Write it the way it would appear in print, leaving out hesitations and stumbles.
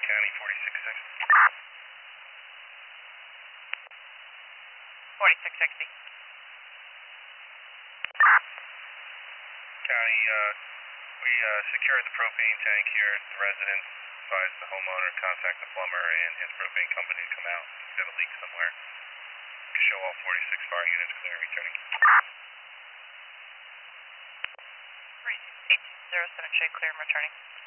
County 4660. 4660. County, we secured the propane tank here at the residence. Advised the homeowner contact the plumber and his propane company to come out. He's got a leak somewhere. Show all 46 fire units clear and returning. 3807, show clear and returning.